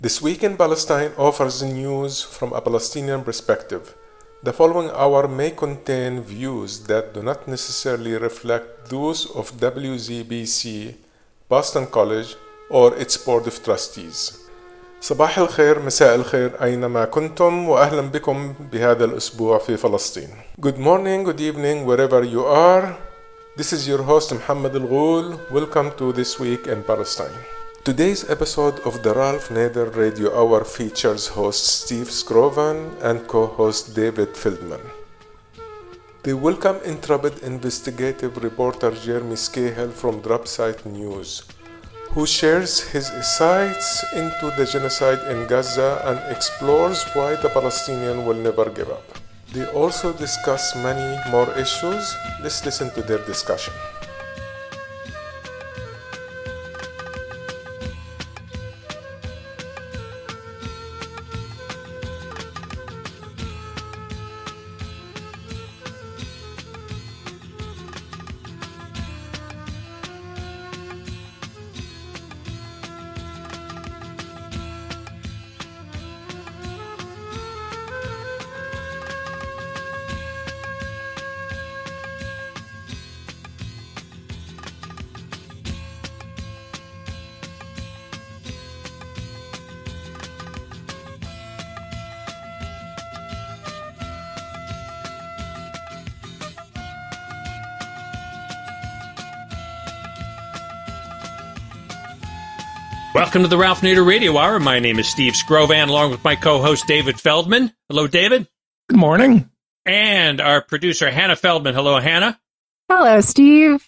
This Week in Palestine offers news from a Palestinian perspective. The following hour may contain views that do not necessarily reflect those of WZBC, Boston College, or its Board of Trustees. صباح الخير، مساء الخير أينما كنتم، وأهلا بكم بهذا الأسبوع في فلسطين. Good morning, good evening, wherever you are. This is your host Muhammad Al-Ghul. Welcome to This Week in Palestine. Today's episode of the Ralph Nader Radio Hour features host Steve Skrovan and co-host David Feldman. They welcome intrepid investigative reporter Jeremy Scahill from Dropsite News, who shares his insights into the genocide in Gaza and explores why the Palestinians will never give up. They also discuss many more issues. Let's listen to their discussion. Welcome to the Ralph Nader Radio Hour. My name is Steve Skrovan, along with my co-host David Feldman. Hello, David. Good morning. And our producer, Hannah Feldman. Hello, Hannah. Hello, Steve.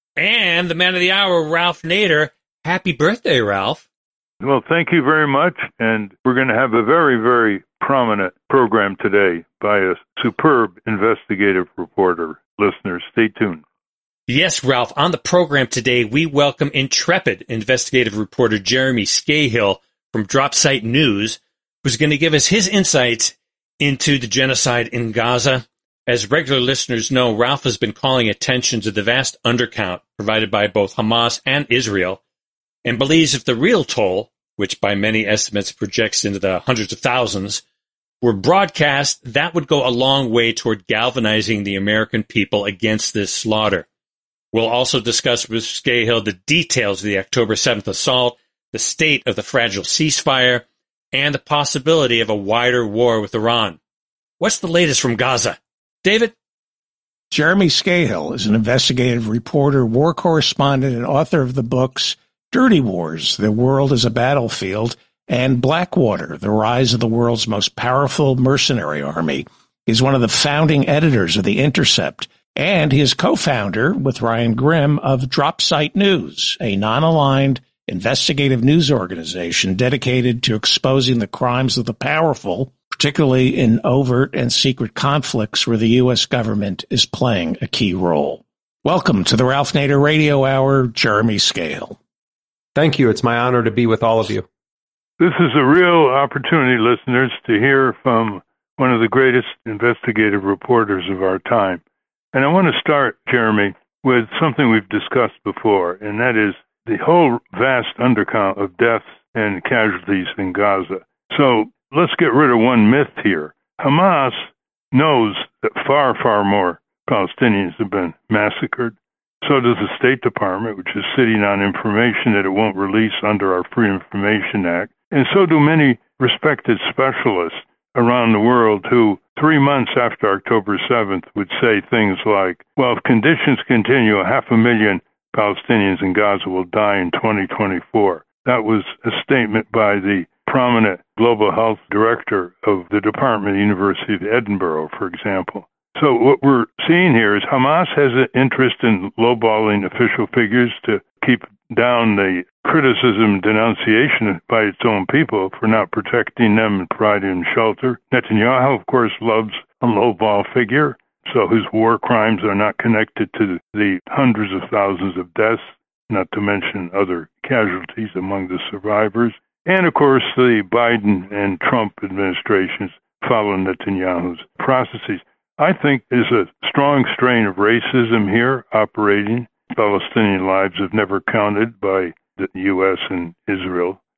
And the man of the hour, Ralph Nader. Happy birthday, Ralph. Well, thank you very much. And we're going to have a very, very prominent program today by a superb investigative reporter. Listeners, stay tuned. Yes, Ralph. On the program today, we welcome intrepid investigative reporter Jeremy Scahill from Dropsite News, who's going to give us his insights into the genocide in Gaza. As regular listeners know, Ralph has been calling attention to the vast undercount provided by both Hamas and Israel, and believes if the real toll, which by many estimates projects into the hundreds of thousands, were broadcast, that would go a long way toward galvanizing the American people against this slaughter. We'll also discuss with Scahill the details of the October 7th assault, the state of the fragile ceasefire, and the possibility of a wider war with Iran. What's the latest from Gaza? David? Jeremy Scahill is an investigative reporter, war correspondent, and author of the books Dirty Wars, The World as a Battlefield, and Blackwater, The Rise of the World's Most Powerful Mercenary Army. He's one of the founding editors of The Intercept, and he is co-founder with Ryan Grim of Dropsite News, a non-aligned investigative news organization dedicated to exposing the crimes of the powerful, particularly in overt and secret conflicts where the U.S. government is playing a key role. Welcome to the Ralph Nader Radio Hour, Jeremy Scahill. Thank you. It's my honor to be with all of you. This is a real opportunity, listeners, to hear from one of the greatest investigative reporters of our time. And I want to start, Jeremy, with something we've discussed before, and that is the whole vast undercount of deaths and casualties in Gaza. So let's get rid of one myth here. Hamas knows that far, far more Palestinians have been massacred. So does the State Department, which is sitting on information that it won't release under our Free Information Act. And so do many respected specialists around the world who 3 months after October 7th would say things like, well, if conditions continue, 500,000 Palestinians in Gaza will die in 2024. That was a statement by the prominent global health director of the Department of the University of Edinburgh, for example. So what we're seeing here is Hamas has an interest in lowballing official figures to keep down the criticism and denunciation by its own people for not protecting them and providing them shelter. Netanyahu, of course, loves a lowball figure, so whose war crimes are not connected to the hundreds of thousands of deaths, not to mention other casualties among the survivors. And, of course, the Biden and Trump administrations follow Netanyahu's processes. I think there's a strong strain of racism here operating. Palestinian lives have never counted by the U.S. and Israel.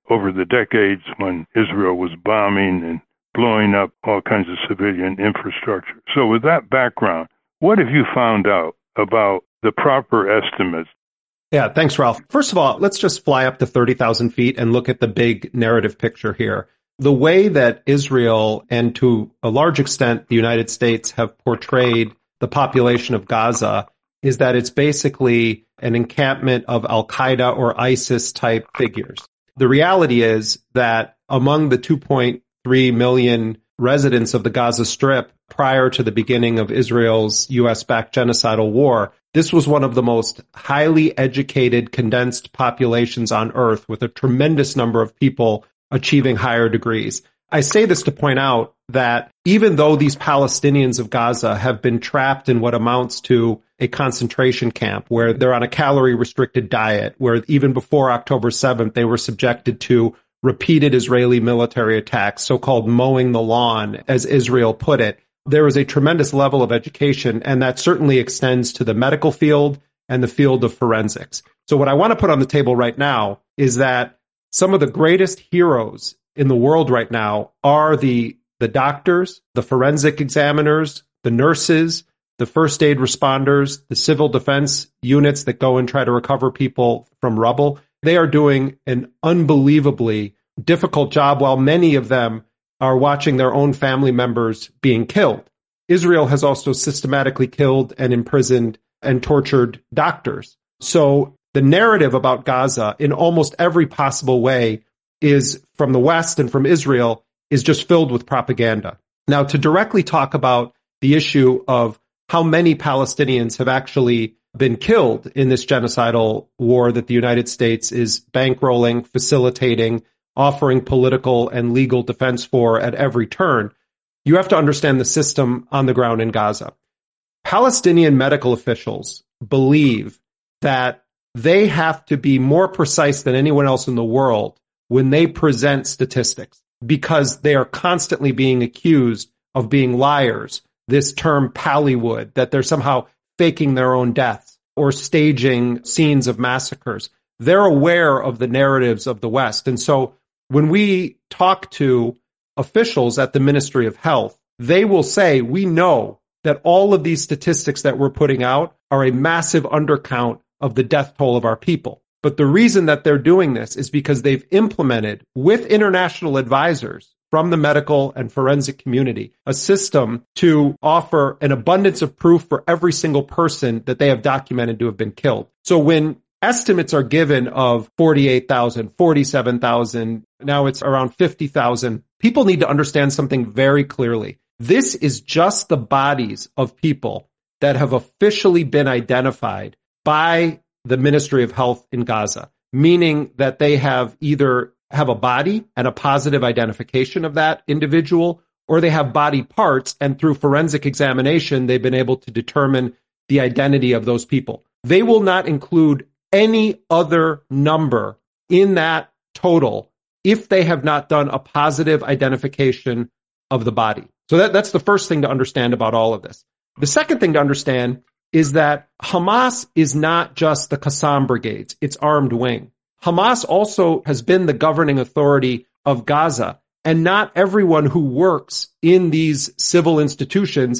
over the decades when Israel was bombing and blowing up all kinds of civilian infrastructure. So with that background, what have you found out about the proper estimates? Yeah, thanks, Ralph. First of all, let's just fly up to 30,000 feet and look at the big narrative picture here. The way that Israel and to a large extent the United States have portrayed the population of Gaza is that it's basically an encampment of Al-Qaeda or ISIS type figures. The reality is that among the 2.3 million residents of the Gaza Strip prior to the beginning of Israel's U.S.-backed genocidal war, this was one of the most highly educated, condensed populations on Earth with a tremendous number of people achieving higher degrees. I say this to point out that even though these Palestinians of Gaza have been trapped in what amounts to a concentration camp where they're on a calorie-restricted diet, where even before October 7th, they were subjected to repeated Israeli military attacks, so-called mowing the lawn, as Israel put it, there is a tremendous level of education, and that certainly extends to the medical field and the field of forensics. So what I want to put on the table right now is that some of the greatest heroes in the world right now are the doctors, the forensic examiners, the nurses, the first aid responders, the civil defense units that go and try to recover people from rubble. They are doing an unbelievably difficult job while many of them are watching their own family members being killed. Israel has also systematically killed and imprisoned and tortured doctors. So the narrative about Gaza in almost every possible way is from the West and from Israel is just filled with propaganda. Now, to directly talk about the issue of how many Palestinians have actually been killed in this genocidal war that the United States is bankrolling, facilitating, offering political and legal defense for at every turn, you have to understand the system on the ground in Gaza. Palestinian medical officials believe that they have to be more precise than anyone else in the world when they present statistics because they are constantly being accused of being liars. This term Pallywood, that they're somehow faking their own deaths or staging scenes of massacres. They're aware of the narratives of the West. And so when we talk to officials at the Ministry of Health, they will say, we know that all of these statistics that we're putting out are a massive undercount of the death toll of our people. But the reason that they're doing this is because they've implemented with international advisors from the medical and forensic community a system to offer an abundance of proof for every single person that they have documented to have been killed. So when estimates are given of 48,000, 47,000, now it's around 50,000, people need to understand something very clearly. This is just the bodies of people that have officially been identified by the Ministry of Health in Gaza, meaning that they have either have a body and a positive identification of that individual, or they have body parts, and through forensic examination, they've been able to determine the identity of those people. They will not include any other number in that total if they have not done a positive identification of the body. So that's the first thing to understand about all of this. The second thing to understand is that Hamas is not just the Qassam brigades, its armed wing. Hamas also has been the governing authority of Gaza, and not everyone who works in these civil institutions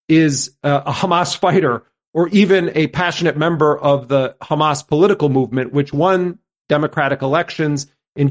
is a Hamas fighter or even a passionate member of the Hamas political movement, which won democratic elections in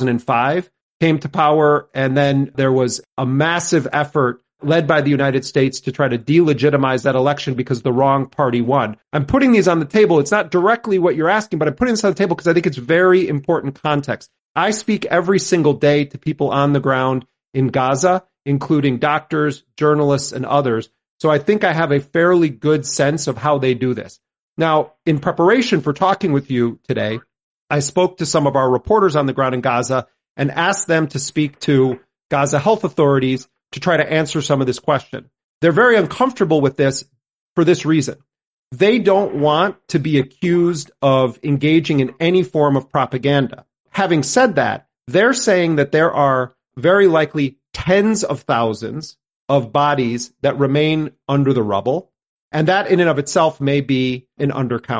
2005, came to power, and then there was a massive effort led by the United States to try to delegitimize that election because the wrong party won. I'm putting these on the table. It's not directly what you're asking, but I'm putting this on the table because I think it's very important context. I speak every single day to people on the ground in Gaza, including doctors, journalists, and others. So I think I have a fairly good sense of how they do this. Now, in preparation for talking with you today, I spoke to some of our reporters on the ground in Gaza and asked them to speak to Gaza health authorities to try to answer some of this question. They're very uncomfortable with this for this reason. They don't want to be accused of engaging in any form of propaganda. Having said that, they're saying that there are very likely tens of thousands of bodies that remain under the rubble, and that in and of itself may be an undercount.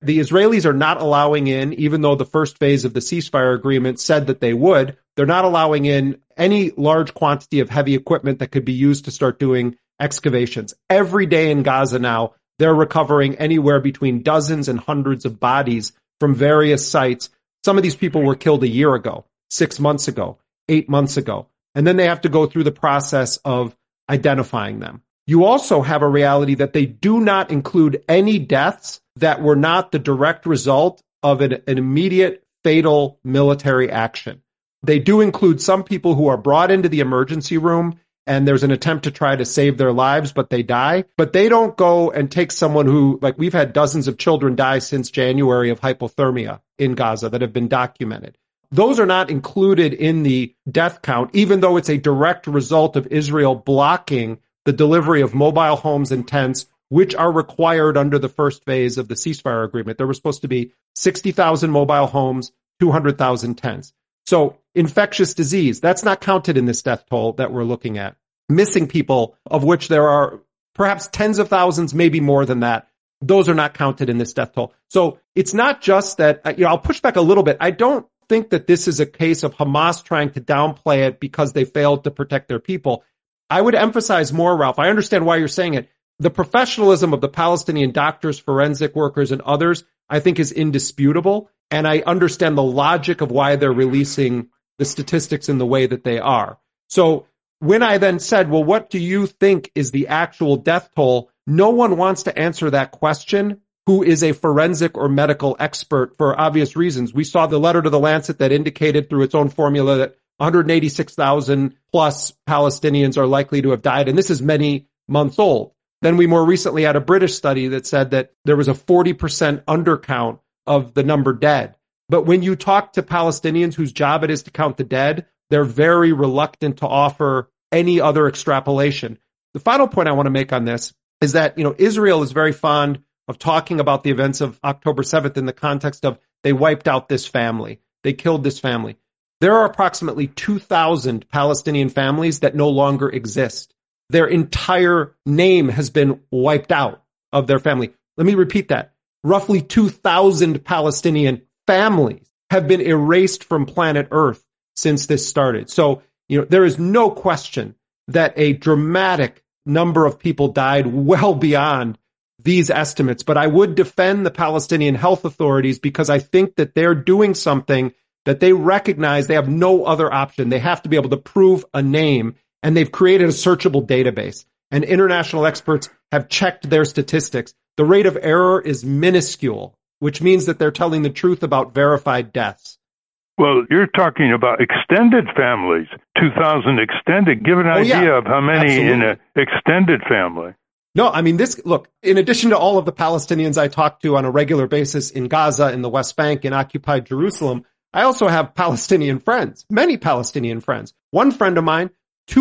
The Israelis are not allowing in, even though the first phase of the ceasefire agreement said that they would, they're not allowing in any large quantity of heavy equipment that could be used to start doing excavations. Every day in Gaza now, they're recovering anywhere between dozens and hundreds of bodies from various sites. Some of these people were killed a year ago, 6 months ago, 8 months ago. And then they have to go through the process of identifying them. You also have a reality that they do not include any deaths that were not the direct result of an immediate fatal military action. They do include some people who are brought into the emergency room and there's an attempt to try to save their lives, but they die. But they don't go and take someone who, like we've had dozens of children die since January of hypothermia in Gaza that have been documented. Those are not included in the death count, even though it's a direct result of Israel blocking the delivery of mobile homes and tents, which are required under the first phase of the ceasefire agreement. There were supposed to be 60,000 mobile homes, 200,000 tents. So infectious disease, that's not counted in this death toll that we're looking at. Missing people, of which there are perhaps tens of thousands, maybe more than that. Those are not counted in this death toll. So it's not just that, I'll push back a little bit. I don't think that this is a case of Hamas trying to downplay it because they failed to protect their people. I would emphasize more, Ralph. I understand why you're saying it. The professionalism of the Palestinian doctors, forensic workers, and others, I think, is indisputable. And I understand the logic of why they're releasing the statistics in the way that they are. So when I then said, well, what do you think is the actual death toll? No one wants to answer that question who is a forensic or medical expert for obvious reasons. We saw the letter to the Lancet that indicated through its own formula that 186,000 plus Palestinians are likely to have died. And this is many months old. Then we more recently had a British study that said that there was a 40% undercount of the number dead. But when you talk to Palestinians whose job it is to count the dead, they're very reluctant to offer any other extrapolation. The final point I want to make on this is that, Israel is very fond of talking about the events of October 7th in the context of they wiped out this family. They killed this family. There are approximately 2,000 Palestinian families that no longer exist. Their entire name has been wiped out of their family. Let me repeat that. Roughly 2,000 Palestinian families have been erased from planet Earth since this started. So, there is no question that a dramatic number of people died well beyond these estimates. But I would defend the Palestinian health authorities because I think that they're doing something that they recognize they have no other option. They have to be able to prove a name, and they've created a searchable database. And international experts have checked their statistics. The rate of error is minuscule, which means that they're telling the truth about verified deaths. Well, you're talking about extended families, 2,000 extended. Give an idea of how many absolutely. In an extended family. No, I mean, look, in addition to all of the Palestinians I talk to on a regular basis in Gaza, in the West Bank, in occupied Jerusalem, I also have Palestinian friends, many Palestinian friends. One friend of mine,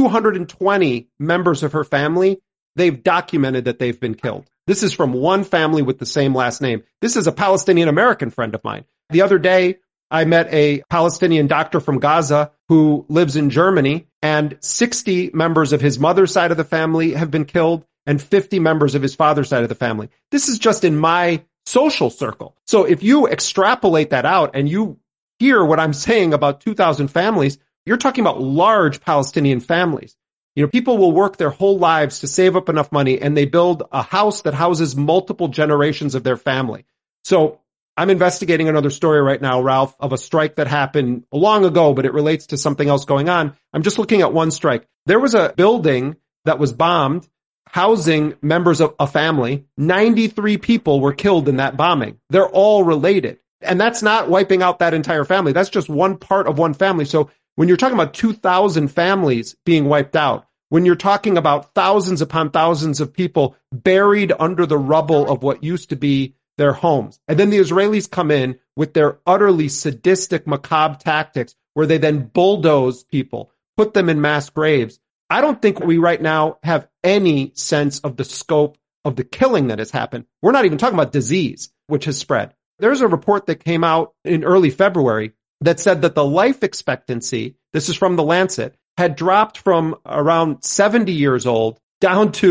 220 members of her family, they've documented that they've been killed. This is from one family with the same last name. This is a Palestinian American friend of mine. The other day, I met a Palestinian doctor from Gaza who lives in Germany, and 60 members of his mother's side of the family have been killed, and 50 members of his father's side of the family. This is just in my social circle. So if you extrapolate that out and you hear what I'm saying about 2,000 families, you're talking about large Palestinian families. People will work their whole lives to save up enough money, and they build a house that houses multiple generations of their family. So I'm investigating another story right now, Ralph, of a strike that happened long ago, but it relates to something else going on. I'm just looking at one strike. There was a building that was bombed housing members of a family. 93 people were killed in that bombing. They're all related. And that's not wiping out that entire family. That's just one part of one family. So when you're talking about 2,000 families being wiped out, when you're talking about thousands upon thousands of people buried under the rubble of what used to be their homes, and then the Israelis come in with their utterly sadistic, macabre tactics where they then bulldoze people, put them in mass graves, I don't think we right now have any sense of the scope of the killing that has happened. We're not even talking about disease, which has spread. There's a report that came out in early February that said that the life expectancy, this is from the Lancet, had dropped from around 70 years old down to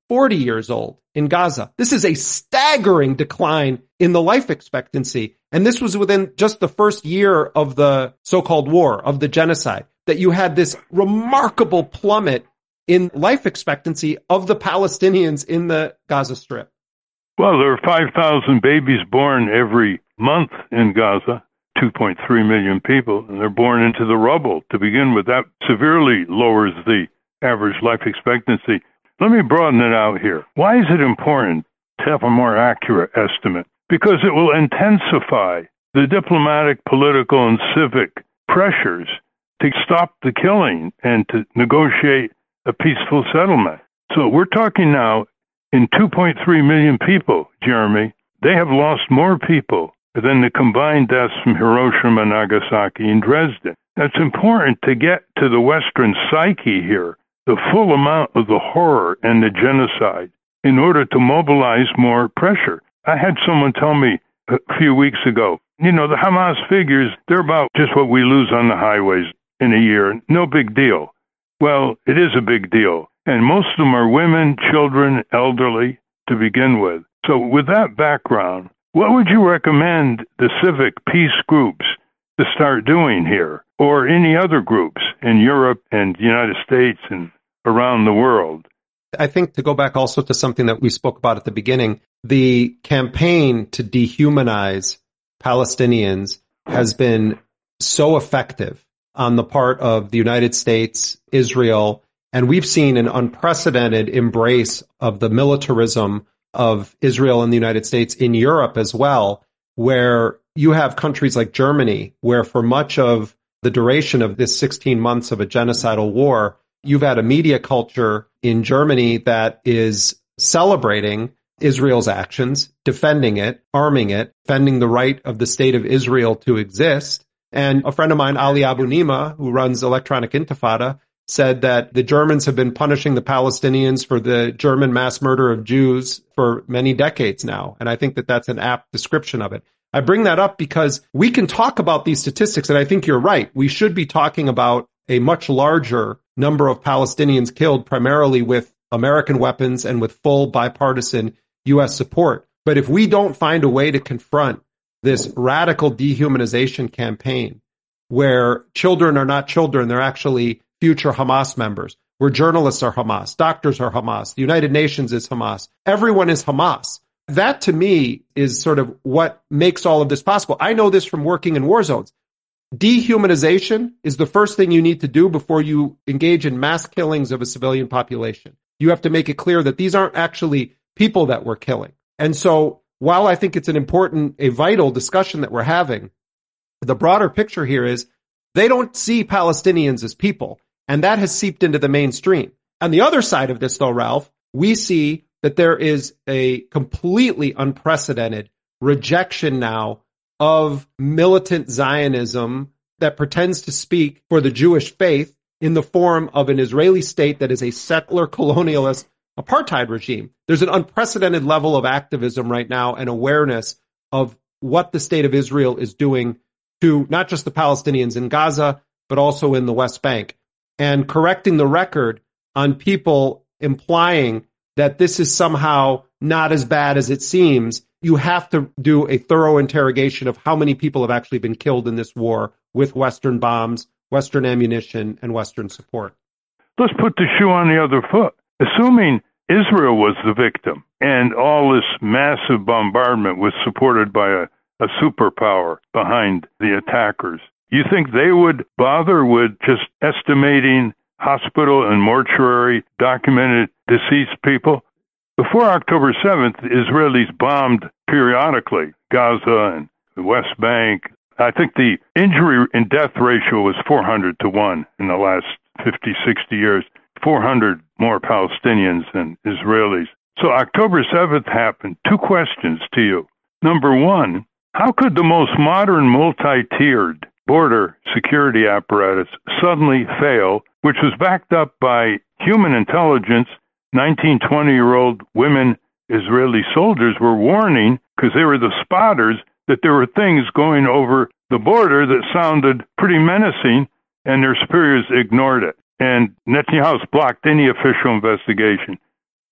40 years old in Gaza. This is a staggering decline in the life expectancy. And this was within just the first year of the so-called war, of the genocide, that you had this remarkable plummet in life expectancy of the Palestinians in the Gaza Strip. Well, there are 5,000 babies born every month in Gaza, 2.3 million people, and they're born into the rubble to begin with. That severely lowers the average life expectancy. Let me broaden it out here. Why is it important to have a more accurate estimate? Because it will intensify the diplomatic, political, and civic pressures to stop the killing and to negotiate a peaceful settlement. So we're talking now in 2.3 million people, Jeremy. They have lost more people than the combined deaths from Hiroshima, Nagasaki, and Dresden. That's important to get to the Western psyche here, the full amount of the horror and the genocide, in order to mobilize more pressure. I had someone tell me a few weeks ago, the Hamas figures, they're about just what we lose on the highways in a year. No big deal. Well, it is a big deal. And most of them are women, children, elderly to begin with. So with that background, what would you recommend the civic peace groups to start doing here, or any other groups in Europe and the United States and around the world? I think to go back also to something that we spoke about at the beginning, the campaign to dehumanize Palestinians has been so effective on the part of the United States, Israel, and we've seen an unprecedented embrace of the militarism of Israel and the United States in Europe as well, where you have countries like Germany, where for much of the duration of this 16 months of a genocidal war, you've had a media culture in Germany that is celebrating Israel's actions, defending it, arming it, defending the right of the state of Israel to exist. And a friend of mine, Ali Abu Nima, who runs Electronic Intifada, said that the Germans have been punishing the Palestinians for the German mass murder of Jews for many decades now. And I think that that's an apt description of it. I bring that up because we can talk about these statistics, and I think you're right. We should be talking about a much larger number of Palestinians killed, primarily with American weapons and with full bipartisan U.S. support. But if we don't find a way to confront this radical dehumanization campaign, where children are not children, they're actually future Hamas members, where journalists are Hamas, doctors are Hamas, the United Nations is Hamas, everyone is Hamas. That, to me, is sort of what makes all of this possible. I know this from working in war zones. Dehumanization is the first thing you need to do before you engage in mass killings of a civilian population. You have to make it clear that these aren't actually people that we're killing. And so while I think it's a vital discussion that we're having, the broader picture here is they don't see Palestinians as people, and that has seeped into the mainstream. On the other side of this, though, Ralph, we see that there is a completely unprecedented rejection now of militant Zionism that pretends to speak for the Jewish faith in the form of an Israeli state that is a settler colonialist apartheid regime. There's an unprecedented level of activism right now and awareness of what the state of Israel is doing to not just the Palestinians in Gaza, but also in the West Bank, and correcting the record on people implying that this is somehow not as bad as it seems. You have to do a thorough interrogation of how many people have actually been killed in this war with Western bombs, Western ammunition, and Western support. Let's put the shoe on the other foot. Assuming Israel was the victim and all this massive bombardment was supported by a superpower behind the attackers, you think they would bother with just estimating hospital and mortuary documented deceased people? Before October 7th, Israelis bombed periodically Gaza and the West Bank. I think the injury and death ratio was 400 to 1 in the last 50, 60 years. 400 more Palestinians than Israelis. So October 7th happened. Two questions to you. Number one, how could the most modern multi-tiered border security apparatus suddenly fail, which was backed up by human intelligence? 19, 20-year-old women Israeli soldiers were warning, because they were the spotters, that there were things going over the border that sounded pretty menacing, and their superiors ignored it. And Netanyahu's blocked any official investigation.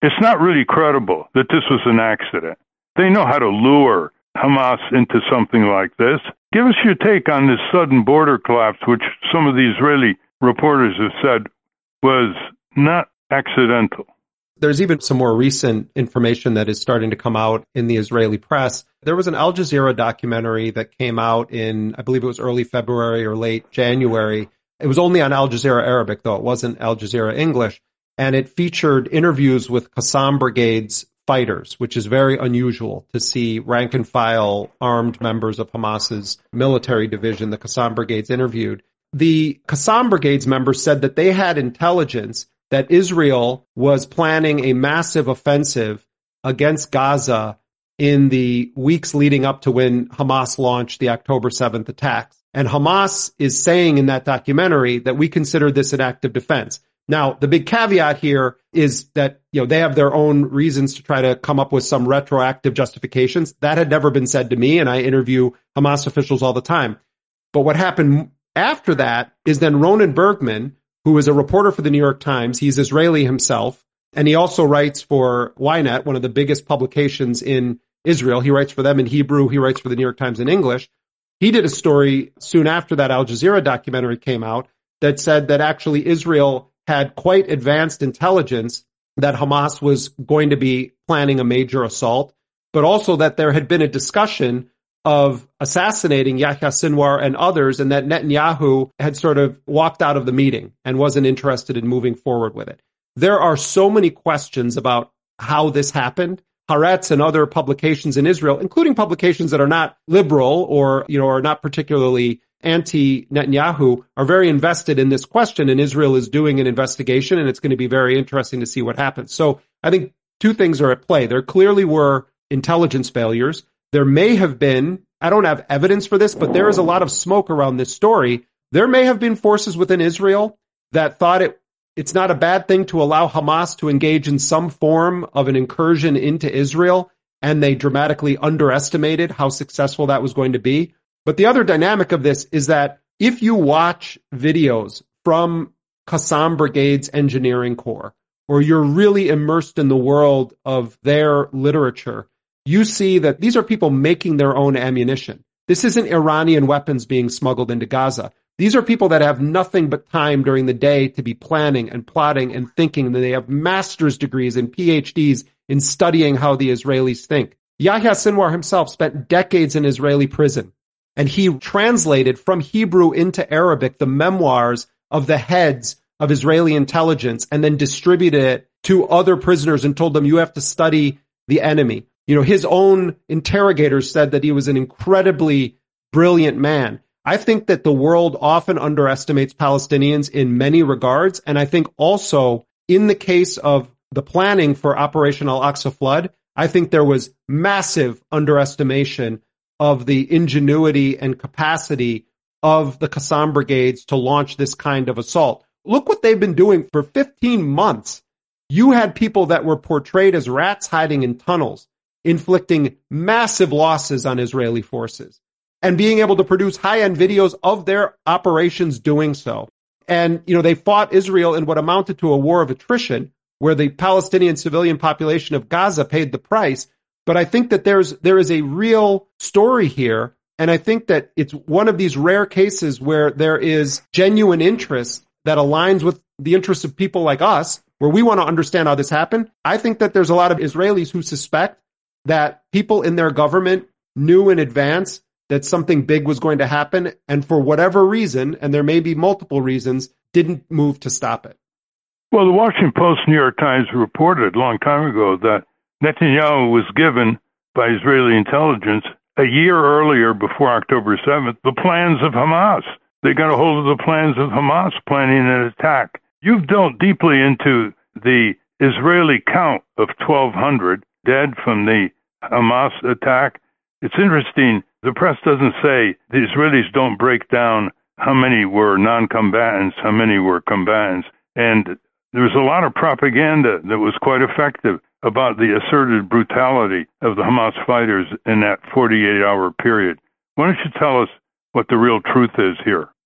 it's not really credible that this was an accident. They know how to lure Hamas into something like this. Give us your take on this sudden border collapse, which some of the Israeli reporters have said was not accidental. There's even some more recent information that is starting to come out in the Israeli press. There was an Al Jazeera documentary that came out in, I believe it was early February or late January. It was only on Al Jazeera Arabic, though it wasn't Al Jazeera English. And it featured interviews with Qassam Brigade's fighters, which is very unusual to see rank and file armed members of Hamas's military division, the Qassam Brigades, interviewed. The Qassam Brigades members said that they had intelligence that Israel was planning a massive offensive against Gaza in the weeks leading up to when Hamas launched the October 7th attacks. And Hamas is saying in that documentary that we consider this an act of defense. Now, the big caveat here is that, they have their own reasons to try to come up with some retroactive justifications. That had never been said to me, and I interview Hamas officials all the time. But what happened after that is then Ronen Bergman, who is a reporter for the New York Times, he's Israeli himself, and he also writes for Ynet, one of the biggest publications in Israel. He writes for them in Hebrew, he writes for the New York Times in English. He did a story soon after that Al Jazeera documentary came out that said that actually Israel had quite advanced intelligence that Hamas was going to be planning a major assault, but also that there had been a discussion of assassinating Yahya Sinwar and others, and that Netanyahu had sort of walked out of the meeting and wasn't interested in moving forward with it. There are so many questions about how this happened. Haaretz and other publications in Israel, including publications that are not liberal or, are not particularly anti-Netanyahu, are very invested in this question, and Israel is doing an investigation, and it's going to be very interesting to see what happens. So I think two things are at play. There clearly were intelligence failures. There may have been, I don't have evidence for this, but there is a lot of smoke around this story. There may have been forces within Israel that thought it's not a bad thing to allow Hamas to engage in some form of an incursion into Israel, and they dramatically underestimated how successful that was going to be. But the other dynamic of this is that if you watch videos from Qassam Brigade's engineering corps, or you're really immersed in the world of their literature, you see that these are people making their own ammunition. This isn't Iranian weapons being smuggled into Gaza. These are people that have nothing but time during the day to be planning and plotting and thinking, and they have master's degrees and PhDs in studying how the Israelis think. Yahya Sinwar himself spent decades in Israeli prison, and he translated from Hebrew into Arabic the memoirs of the heads of Israeli intelligence and then distributed it to other prisoners and told them, you have to study the enemy. His own interrogators said that he was an incredibly brilliant man. I think that the world often underestimates Palestinians in many regards, and I think also in the case of the planning for Operation Al-Aqsa Flood, I think there was massive underestimation of the ingenuity and capacity of the Qassam Brigades to launch this kind of assault. Look what they've been doing for 15 months. You had people that were portrayed as rats hiding in tunnels, inflicting massive losses on Israeli forces, and being able to produce high-end videos of their operations doing so. And, they fought Israel in what amounted to a war of attrition, where the Palestinian civilian population of Gaza paid the price. But I think that there is a real story here, and I think that it's one of these rare cases where there is genuine interest that aligns with the interests of people like us, where we want to understand how this happened. I think that there's a lot of Israelis who suspect that people in their government knew in advance that something big was going to happen, and for whatever reason, and there may be multiple reasons, didn't move to stop it. Well, the Washington Post, New York Times reported a long time ago that Netanyahu was given by Israeli intelligence a year earlier, before October 7th, the plans of Hamas. They got a hold of the plans of Hamas planning an attack. You've delved deeply into the Israeli count of 1,200 dead from the Hamas attack. It's interesting, the press doesn't say, the Israelis don't break down how many were non-combatants, how many were combatants. And there was a lot of propaganda that was quite effective about the asserted brutality of the Hamas fighters in that 48-hour period. Why don't you tell us what the real truth is here?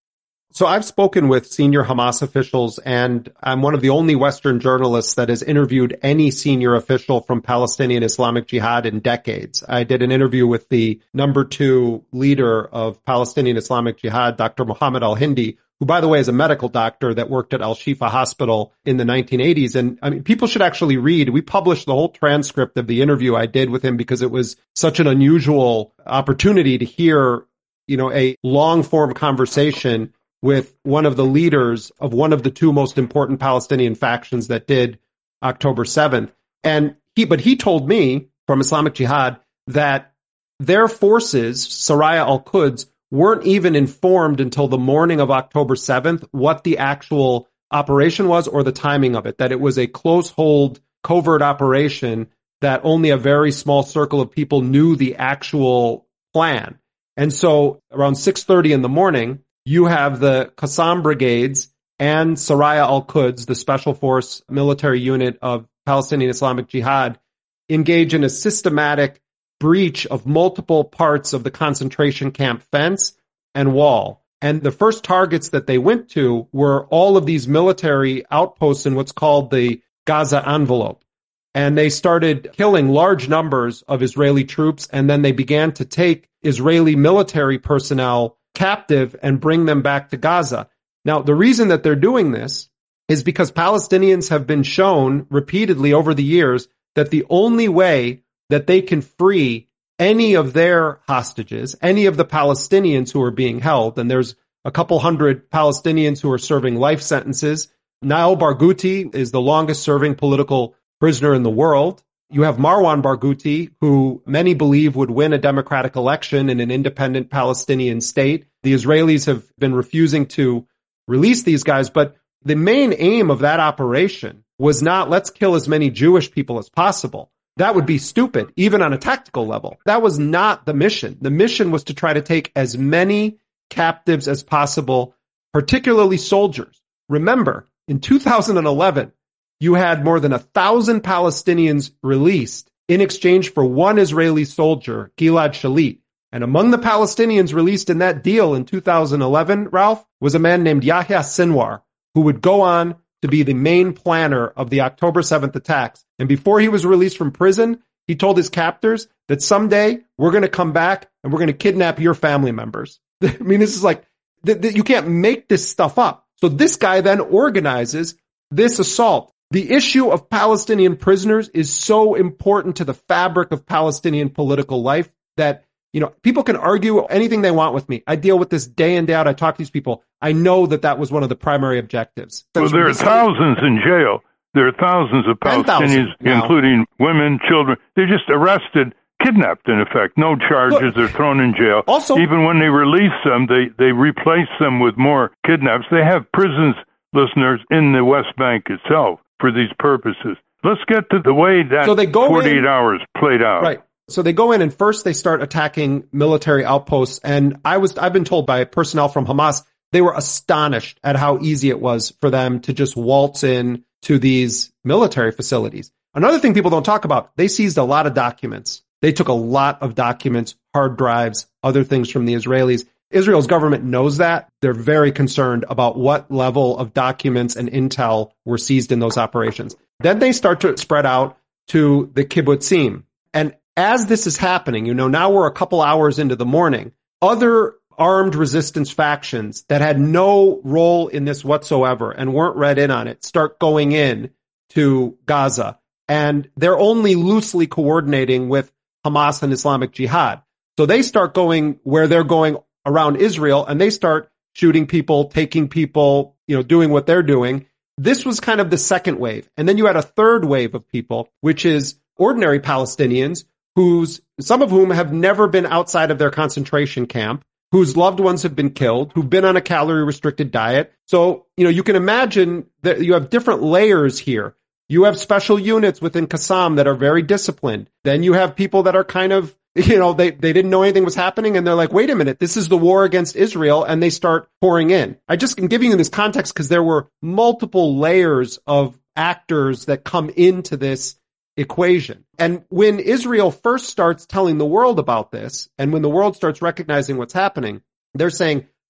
So I've spoken with senior Hamas officials, and I'm one of the only Western journalists that has interviewed any senior official from Palestinian Islamic Jihad in decades. I did an interview with the number 2 leader of Palestinian Islamic Jihad, Dr. Mohammed al-Hindi, who, by the way, is a medical doctor that worked at Al-Shifa Hospital in the 1980s. And I mean, people should actually read. We published the whole transcript of the interview I did with him because it was such an unusual opportunity to hear, a long-form conversation with one of the leaders of one of the 2 most important Palestinian factions that did October 7th. But he told me from Islamic Jihad that their forces, Saraya al-Quds, weren't even informed until the morning of October 7th what the actual operation was or the timing of it, that it was a close hold covert operation that only a very small circle of people knew the actual plan. And so around 6:30 in the morning, you have the Qassam brigades and Saraya al-Quds, the special force military unit of Palestinian Islamic Jihad, engage in a systematic breach of multiple parts of the concentration camp fence and wall. And the first targets that they went to were all of these military outposts in what's called the Gaza envelope. And they started killing large numbers of Israeli troops, and then they began to take Israeli military personnel captive and bring them back to Gaza. Now, the reason that they're doing this is because Palestinians have been shown repeatedly over the years that the only way that they can free any of their hostages, any of the Palestinians who are being held, and there's a couple hundred Palestinians who are serving life sentences. Nael Barghouti is the longest serving political prisoner in the world. You have Marwan Barghouti, who many believe would win a democratic election in an independent Palestinian state. The Israelis have been refusing to release these guys, but the main aim of that operation was not, let's kill as many Jewish people as possible. That would be stupid, even on a tactical level. That was not the mission. The mission was to try to take as many captives as possible, particularly soldiers. Remember, in 2011, you had more than 1,000 Palestinians released in exchange for one Israeli soldier, Gilad Shalit. And among the Palestinians released in that deal in 2011, Ralph, was a man named Yahya Sinwar, who would go on to be the main planner of the October 7th attacks. And before he was released from prison, he told his captors that someday we're going to come back and we're going to kidnap your family members. I mean, this is like, you can't make this stuff up. So this guy then organizes this assault. The issue of Palestinian prisoners is so important to the fabric of Palestinian political life that, people can argue anything they want with me. I deal with this day in, day out. I talk to these people. I know that was one of the primary objectives. Well, there are thousands in jail. There are thousands of Palestinians, including women, children. They're just arrested, kidnapped, in effect. No charges. They're thrown in jail. Also, even when they release them, they replace them with more kidnaps. They have prisons, listeners, in the West Bank itself for these purposes. Let's get to the way that 48 hours played out. Right. So they go in and first they start attacking military outposts. And I've been told by personnel from Hamas, they were astonished at how easy it was for them to just waltz in to these military facilities. Another thing people don't talk about, they seized a lot of documents. They took a lot of documents, hard drives, other things from the Israelis. Israel's government knows that. They're very concerned about what level of documents and intel were seized in those operations. Then they start to spread out to the kibbutzim. And as this is happening, now we're a couple hours into the morning, other armed resistance factions that had no role in this whatsoever and weren't read in on it start going in to Gaza. And they're only loosely coordinating with Hamas and Islamic Jihad. So they start going where they're going around Israel, and they start shooting people, taking people, doing what they're doing. This was kind of the second wave. And then you had a third wave of people, which is ordinary Palestinians, some of whom have never been outside of their concentration camp, whose loved ones have been killed, who've been on a calorie-restricted diet. So, you can imagine that you have different layers here. You have special units within Qassam that are very disciplined. Then you have people that are kind of, they didn't know anything was happening, and they're like, wait a minute, this is the war against Israel, and they start pouring in. I just am giving you this context because there were multiple layers of actors that come into this equation. And when Israel first starts telling the world about this, and when the world starts recognizing what's happening, they're saying,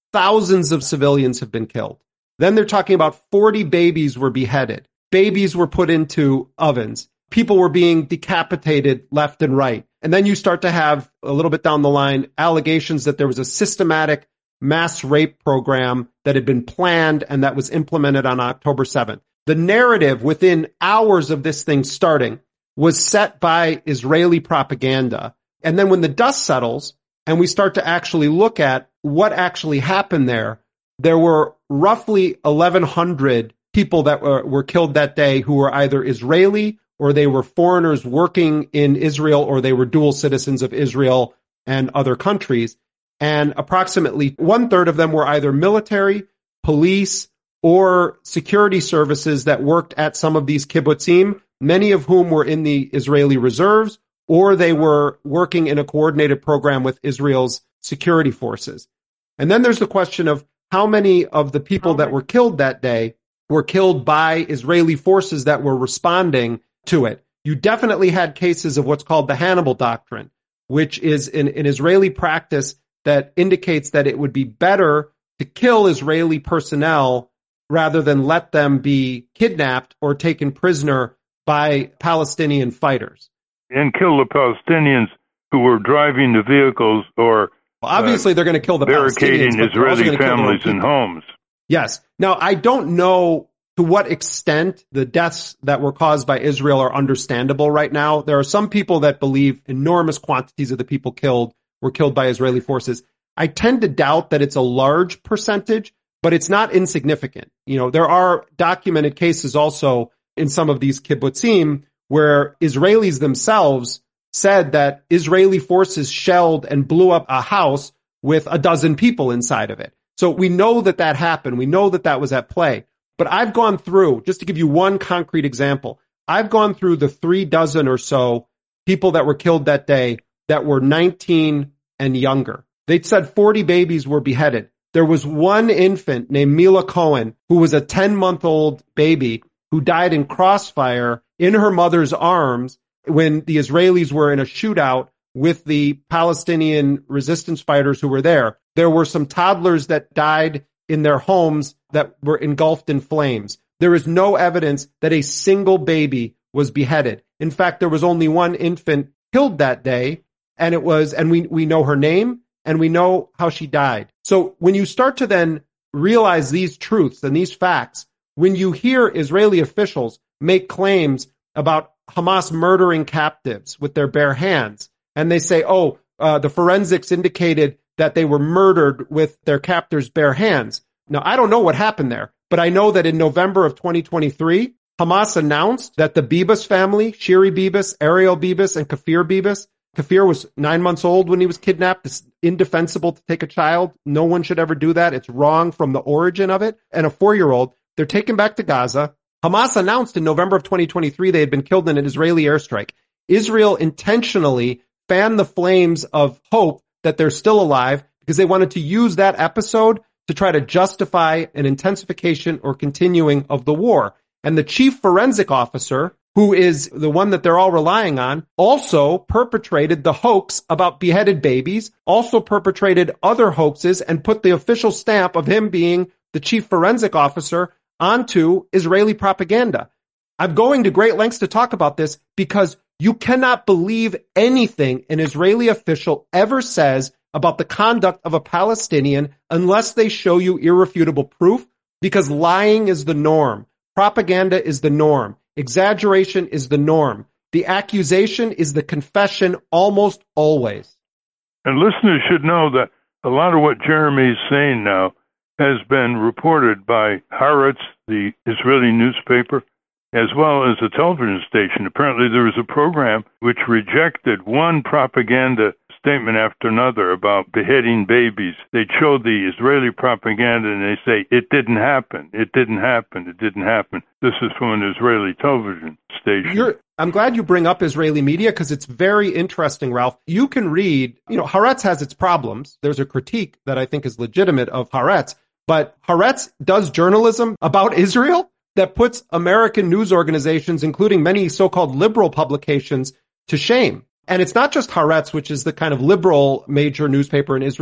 thousands of civilians have been killed. Then they're talking about 40 babies were beheaded. Babies were put into ovens. People were being decapitated left and right. And then you start to have, a little bit down the line, allegations that there was a systematic mass rape program that had been planned and that was implemented on October 7th. The narrative within hours of this thing starting was set by Israeli propaganda. And then when the dust settles and we start to actually look at what actually happened there were roughly 1,100 people that were killed that day who were either Israeli or they were foreigners working in Israel or they were dual citizens of Israel and other countries. And approximately 1/3 of them were either military, police, or security services that worked at some of these kibbutzim, many of whom were in the Israeli reserves, or they were working in a coordinated program with Israel's security forces. And then there's the question of how many of the people that were killed that day were killed by Israeli forces that were responding to it. You definitely had cases of what's called the Hannibal Doctrine, which is an Israeli practice that indicates that it would be better to kill Israeli personnel rather than let them be kidnapped or taken prisoner by Palestinian fighters. And kill the Palestinians who were driving the vehicles or obviously they're going to kill the barricading Palestinians, Israeli families and homes. Yes. Now, I don't know to what extent the deaths that were caused by Israel are understandable right now. There are some people that believe enormous quantities of the people killed were killed by Israeli forces. I tend to doubt that it's a large percentage, but it's not insignificant. You know, there are documented cases also in some of these kibbutzim where Israelis themselves said that Israeli forces shelled and blew up a house with a dozen people inside of it. So we know that that happened. We know that that was at play. But I've gone through, just to give you one concrete example, I've gone through the 36 or so people that were killed that day that were 19 and younger. They said 40 babies were beheaded. There was one infant named Mila Cohen, who was a 10-month-old baby who died in crossfire in her mother's arms when the Israelis were in a shootout with the Palestinian resistance fighters who were there. There were some toddlers that died in their homes that were engulfed in flames. There is no evidence that a single baby was beheaded. In fact, there was only one infant killed that day, and we know her name, and we know how she died. So when you start to then realize these truths and these facts, when you hear Israeli officials make claims about Hamas murdering captives with their bare hands, and they say, the forensics indicated that they were murdered with their captors' bare hands. Now, I don't know what happened there, but I know that in November of 2023, Hamas announced that the Bibas family, Shiri Bibas, Ariel Bibas, and Kafir Bibas, Kafir was 9 months old when he was kidnapped. It's indefensible to take a child. No one should ever do that. It's wrong from the origin of it. And a 4-year-old, they're taken back to Gaza. Hamas announced in November of 2023 they had been killed in an Israeli airstrike. Israel intentionally fanned the flames of hope that they're still alive because they wanted to use that episode to try to justify an intensification or continuing of the war. And the chief forensic officer, who is the one that they're all relying on, also perpetrated the hoax about beheaded babies, also perpetrated other hoaxes, and put the official stamp of him being the chief forensic officer onto Israeli propaganda. I'm going to great lengths to talk about this because you cannot believe anything an Israeli official ever says about the conduct of a Palestinian unless they show you irrefutable proof, because lying is the norm. Propaganda is the norm. Exaggeration is the norm. The accusation is the confession almost always. And listeners should know that a lot of what Jeremy is saying now has been reported by Haaretz, the Israeli newspaper, as well as a television station. Apparently there was a program which rejected one propaganda statement after another about beheading babies. They'd show the Israeli propaganda and they say, it didn't happen, it didn't happen, it didn't happen. This is from an Israeli television station. I'm glad you bring up Israeli media because it's very interesting, Ralph. You can read, Haaretz has its problems. There's a critique that I think is legitimate of Haaretz, but Haaretz does journalism about Israel that puts American news organizations, including many so-called liberal publications, to shame. And it's not just Haaretz, which is the kind of liberal major newspaper in Israel.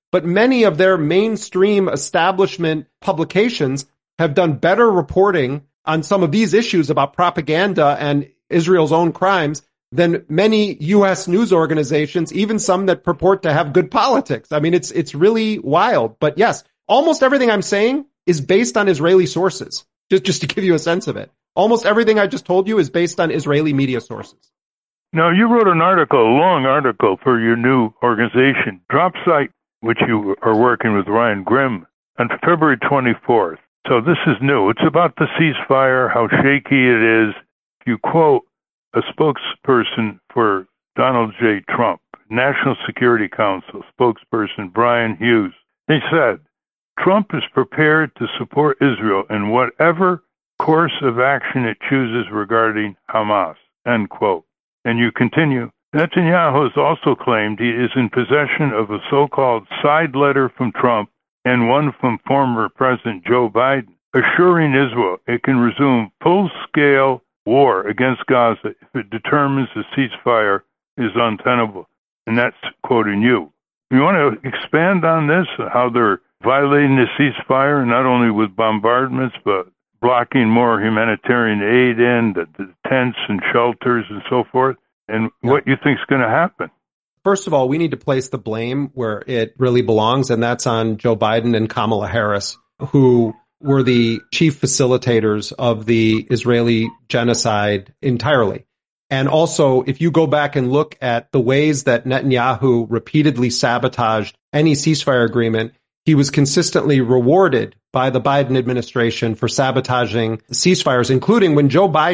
but many of their mainstream establishment publications have done better reporting on some of these issues about propaganda and Israel's own crimes than many U.S. news organizations, even some that purport to have good politics. I mean, it's really wild. But yes, almost everything I'm saying is based on Israeli sources, just to give you a sense of it. Almost everything I just told you is based on Israeli media sources. Now, you wrote an article, a long article for your new organization, DropSite, which you are working with Ryan Grim, on February 24th. So this is new. It's about the ceasefire, how shaky it is. You quote a spokesperson for Donald J. Trump, National Security Council spokesperson Brian Hughes. He said, Trump is prepared to support Israel in whatever course of action it chooses regarding Hamas, end quote. And you continue, Netanyahu has also claimed he is in possession of a so-called side letter from Trump and one from former President Joe Biden, assuring Israel it can resume full-scale war against Gaza if it determines the ceasefire is untenable. And that's quoting you. You want to expand on this, how they're violating the ceasefire, not only with bombardments, but blocking more humanitarian aid in, the tents and shelters and so forth, and what you think is going to happen? First of all, we need to place the blame where it really belongs, and that's on Joe Biden and Kamala Harris, who were the chief facilitators of the Israeli genocide entirely. And also, if you go back and look at the ways that Netanyahu repeatedly sabotaged any ceasefire agreement, he was consistently rewarded by the Biden administration for sabotaging ceasefires, including when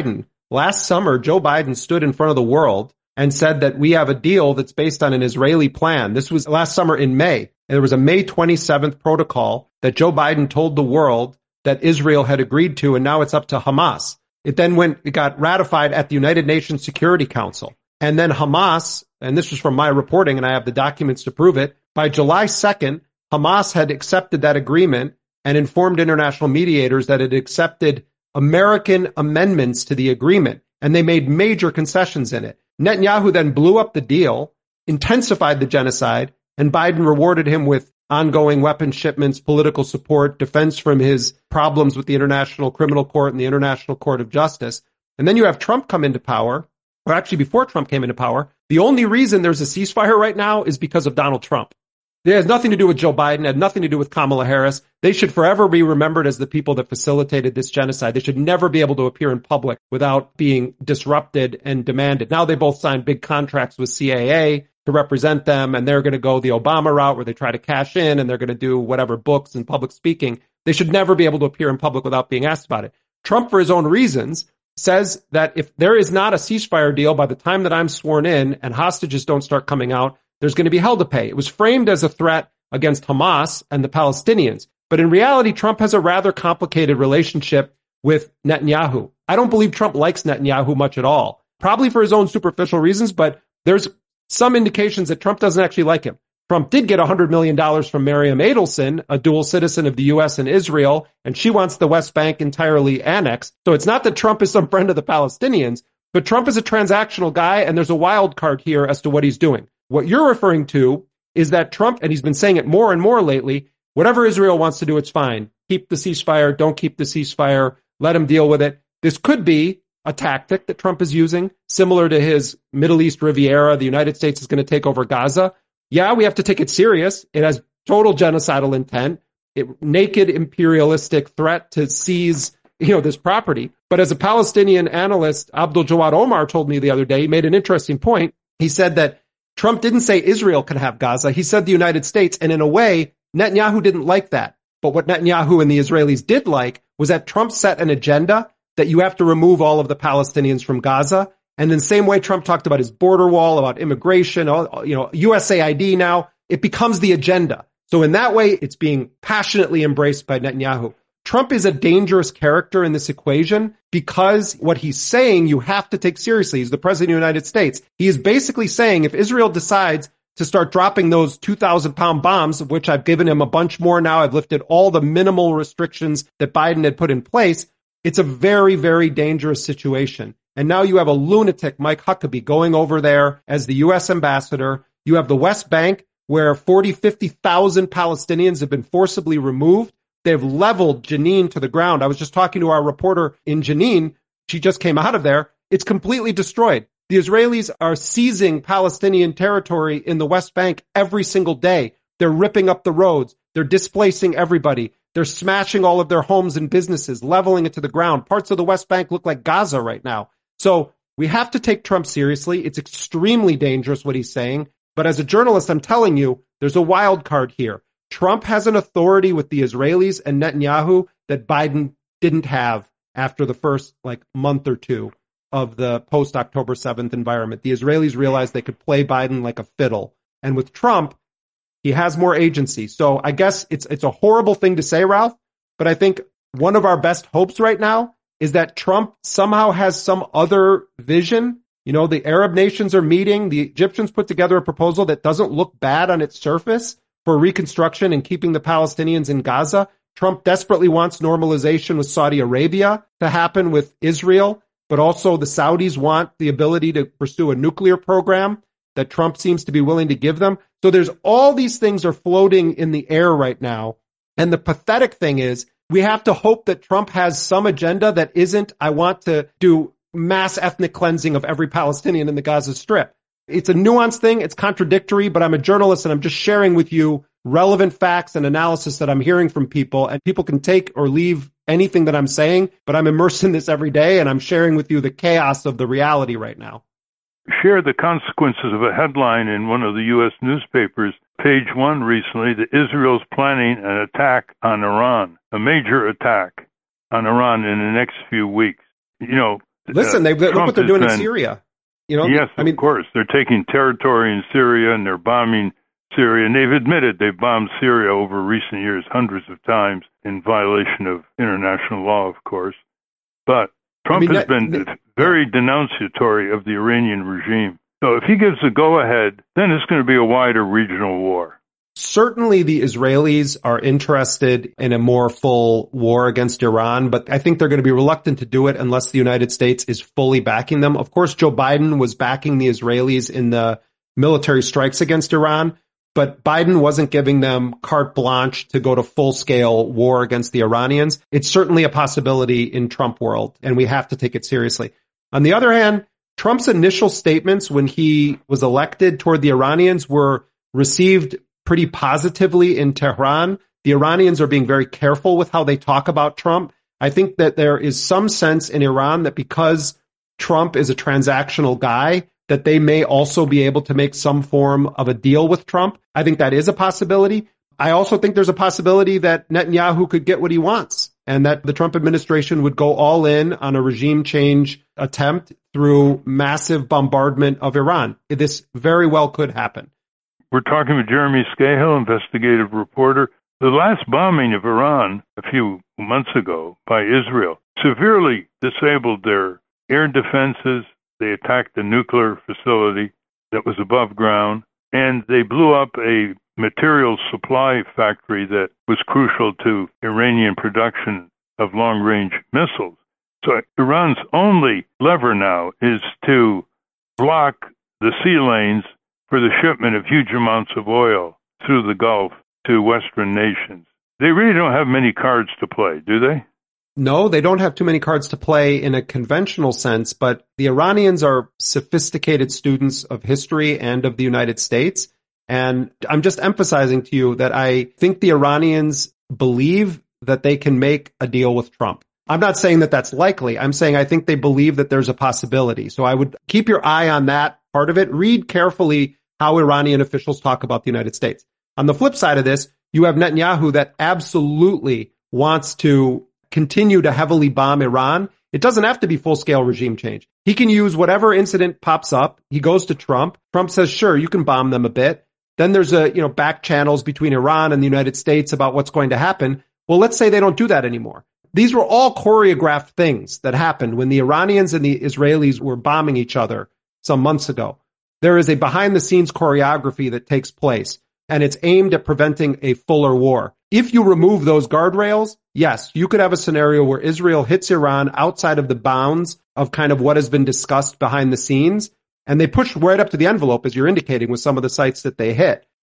last summer, Joe Biden stood in front of the world and said that we have a deal that's based on an Israeli plan. This was last summer in May. And there was a May 27th protocol that Joe Biden told the world that Israel had agreed to, and now it's up to Hamas. It got ratified at the United Nations Security Council. And then Hamas, and this was from my reporting, and I have the documents to prove it, by July 2nd, Hamas had accepted that agreement and informed international mediators that it accepted American amendments to the agreement, and they made major concessions in it. Netanyahu then blew up the deal, intensified the genocide, and Biden rewarded him with ongoing weapon shipments, political support, defense from his problems with the International Criminal Court and the International Court of Justice. And then you have Trump come into power, or actually before Trump came into power. The only reason there's a ceasefire right now is because of Donald Trump. It has nothing to do with Joe Biden, had nothing to do with Kamala Harris. They should forever be remembered as the people that facilitated this genocide. They should never be able to appear in public without being disrupted and demanded. Now they both signed big contracts with CAA to represent them, and they're going to go the Obama route where they try to cash in, and they're going to do whatever books and public speaking. They should never be able to appear in public without being asked about it. Trump, for his own reasons, says that if there is not a ceasefire deal by the time that I'm sworn in and hostages don't start coming out, there's going to be hell to pay. It was framed as a threat against Hamas and the Palestinians. But in reality, Trump has a rather complicated relationship with Netanyahu. I don't believe Trump likes Netanyahu much at all, probably for his own superficial reasons, but there's some indications that Trump doesn't actually like him. Trump did get $100 million from Miriam Adelson, a dual citizen of the U.S. and Israel, and she wants the West Bank entirely annexed. So it's not that Trump is some friend of the Palestinians, but Trump is a transactional guy, and there's a wild card here as to what he's doing. What you're referring to is that Trump, and he's been saying it more and more lately, whatever Israel wants to do, it's fine. Keep the ceasefire, don't keep the ceasefire, let him deal with it. This could be a tactic that Trump is using, similar to his Middle East Riviera. The United States is going to take over Gaza. Yeah, we have to take it serious. It has total genocidal intent, naked imperialistic threat to seize, this property. But as a Palestinian analyst, Abdul Jawad Omar told me the other day, he made an interesting point. He said that Trump didn't say Israel can have Gaza. He said the United States. And in a way, Netanyahu didn't like that. But what Netanyahu and the Israelis did like was that Trump set an agenda that you have to remove all of the Palestinians from Gaza. And in the same way Trump talked about his border wall, about immigration, USAID now, it becomes the agenda. So in that way, it's being passionately embraced by Netanyahu. Trump is a dangerous character in this equation because what he's saying you have to take seriously. He's the president of the United States. He is basically saying if Israel decides to start dropping those 2,000-pound bombs, of which I've given him a bunch more now, I've lifted all the minimal restrictions that Biden had put in place, it's a very, very dangerous situation. And now you have a lunatic, Mike Huckabee, going over there as the U.S. ambassador. You have the West Bank, where 40, 50,000 Palestinians have been forcibly removed. They've leveled Jenin to the ground. I was just talking to our reporter in Jenin. She just came out of there. It's completely destroyed. The Israelis are seizing Palestinian territory in the West Bank every single day. They're ripping up the roads. They're displacing everybody. They're smashing all of their homes and businesses, leveling it to the ground. Parts of the West Bank look like Gaza right now. So we have to take Trump seriously. It's extremely dangerous what he's saying. But as a journalist, I'm telling you, there's a wild card here. Trump has an authority with the Israelis and Netanyahu that Biden didn't have after the first month or two of the post-October 7th environment. The Israelis realized they could play Biden like a fiddle. And with Trump, he has more agency. So I guess it's a horrible thing to say, Ralph, but I think one of our best hopes right now is that Trump somehow has some other vision. You know, the Arab nations are meeting. The Egyptians put together a proposal that doesn't look bad on its surface for reconstruction and keeping the Palestinians in Gaza. Trump desperately wants normalization with Saudi Arabia to happen with Israel, but also the Saudis want the ability to pursue a nuclear program that Trump seems to be willing to give them. So there's all these things are floating in the air right now. And the pathetic thing is we have to hope that Trump has some agenda that isn't, I want to do mass ethnic cleansing of every Palestinian in the Gaza Strip. It's a nuanced thing. It's contradictory, but I'm a journalist and I'm just sharing with you relevant facts and analysis that I'm hearing from people, and people can take or leave anything that I'm saying, but I'm immersed in this every day and I'm sharing with you the chaos of the reality right now. Share the consequences of a headline in one of the U.S. newspapers, page 1 recently, that Israel's planning an attack on Iran, a major attack on Iran in the next few weeks. You know, listen, look what they're doing in Syria. You know, yes, of course. They're taking territory in Syria and they're bombing Syria. And they've admitted they've bombed Syria over recent years hundreds of times in violation of international law, of course. But Trump has been very denunciatory of the Iranian regime. So if he gives the go-ahead, then it's going to be a wider regional war. Certainly the Israelis are interested in a more full war against Iran, but I think they're going to be reluctant to do it unless the United States is fully backing them. Of course, Joe Biden was backing the Israelis in the military strikes against Iran, but Biden wasn't giving them carte blanche to go to full-scale war against the Iranians. It's certainly a possibility in Trump world, and we have to take it seriously. On the other hand, Trump's initial statements when he was elected toward the Iranians were received pretty positively in Tehran. The Iranians are being very careful with how they talk about Trump. I think that there is some sense in Iran that because Trump is a transactional guy, that they may also be able to make some form of a deal with Trump. I think that is a possibility. I also think there's a possibility that Netanyahu could get what he wants and that the Trump administration would go all in on a regime change attempt through massive bombardment of Iran. This very well could happen. We're talking with Jeremy Scahill, investigative reporter. The last bombing of Iran a few months ago by Israel severely disabled their air defenses. They attacked a nuclear facility that was above ground, and they blew up a materials supply factory that was crucial to Iranian production of long-range missiles. So Iran's only lever now is to block the sea lanes for the shipment of huge amounts of oil through the Gulf to Western nations. They really don't have many cards to play, do they? No, they don't have too many cards to play in a conventional sense, but the Iranians are sophisticated students of history and of the United States. And I'm just emphasizing to you that I think the Iranians believe that they can make a deal with Trump. I'm not saying that that's likely. I'm saying I think they believe that there's a possibility. So I would keep your eye on that part of it. Read carefully how Iranian officials talk about the United States. On the flip side of this, you have Netanyahu that absolutely wants to continue to heavily bomb Iran. It doesn't have to be full-scale regime change. He can use whatever incident pops up. He goes to Trump. Trump says, sure, you can bomb them a bit. Then there's back channels between Iran and the United States about what's going to happen. Well, let's say they don't do that anymore. These were all choreographed things that happened when the Iranians and the Israelis were bombing each other some months ago. There is a behind-the-scenes choreography that takes place, and it's aimed at preventing a fuller war. If you remove those guardrails, yes, you could have a scenario where Israel hits Iran outside of the bounds of kind of what has been discussed behind the scenes, and they push right up to the envelope, as you're indicating, with some of the sites that they hit.